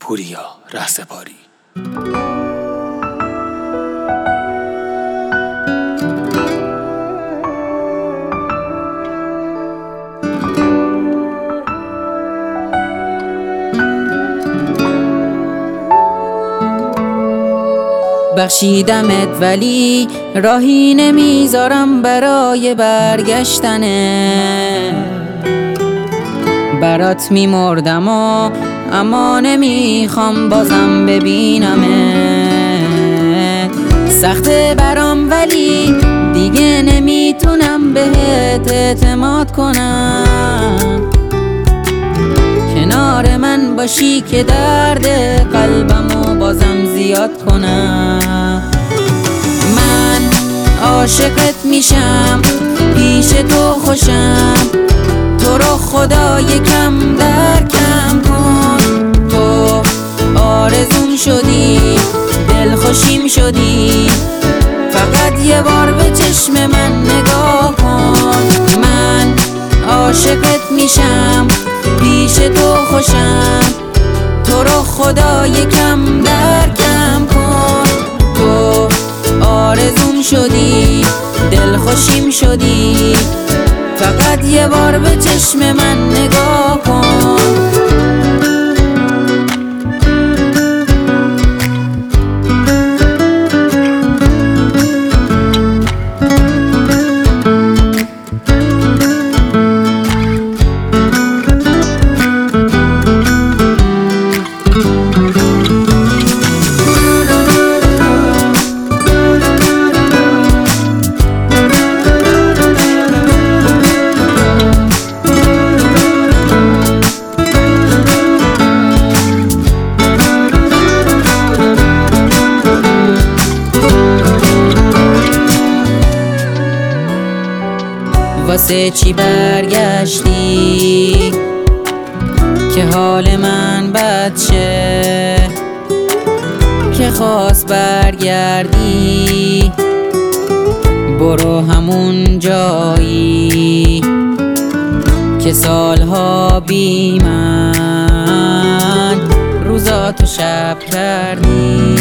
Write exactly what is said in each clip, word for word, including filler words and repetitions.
پوریا رهسپاری. بخشیدمت ولی راهی نمیذارم برای برگشتنه. برات میمردم و اما نمیخوام بازم ببینمت. سخته برام ولی دیگه نمیتونم بهت اعتماد کنم. کنار من باشی که درد قلبمو بازم زیاد کنم. من عاشقت میشم، پیش تو خوشم، تو رو خدا یکم درکم کن. تو آرزوم شدی، دل خوشیم شدی، فقط یه بار به چشم من نگاه کن. من عاشقت میشم، پیش تو خوشم، تو رو خدا یکم درکم کن. تو آرزوم شدی، دل خوشیم شدی، فقط یه بار به چشم من نگاه کن. واسه چی برگشتی که حال من بد شه؟ که خواست برگردی برو همون جایی که سالها بی من روزاتو شب کردی.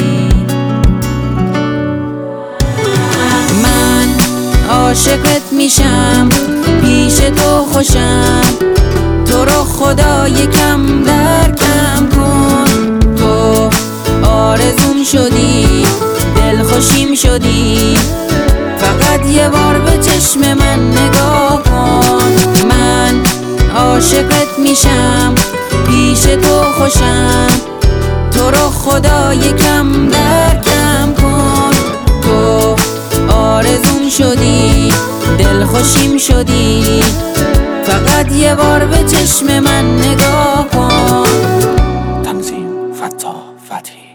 من عاشقت میشم، پیش تو خوشم، تو رو خدا یکم درکم کن. تو آرزوم شدی، دل خوشیم شدی، فقط یه بار به چشم من نگاه کن. من عاشقت میشم، پیش تو خوشم، تو رو خدا یکم درکم کن. تو آرزوم شدی، دل خوشیم شدی، فقط یه بار به چشم من نگاه کن. تنظیم فتاح فتحی.